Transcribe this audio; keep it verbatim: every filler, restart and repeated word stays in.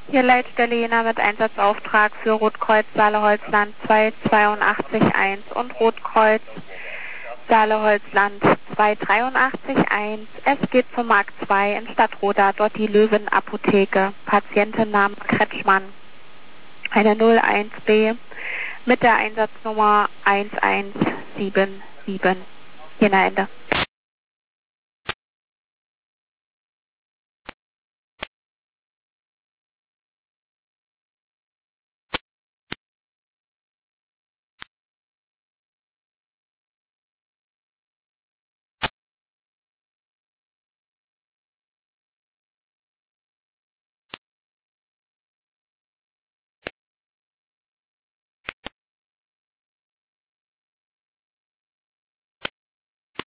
Hier Leitstelle Jena mit Einsatzauftrag für Rotkreuz Saale-Holzland zwei zwei acht eins und Rotkreuz Saale-Holzland zwei drei acht eins. Es geht zum Markt zwei in Stadtroda, dort die Löwenapotheke. Patientenname Kretschmann. Eine null eins B mit der Einsatznummer eins eins sieben sieben. Jena Ende.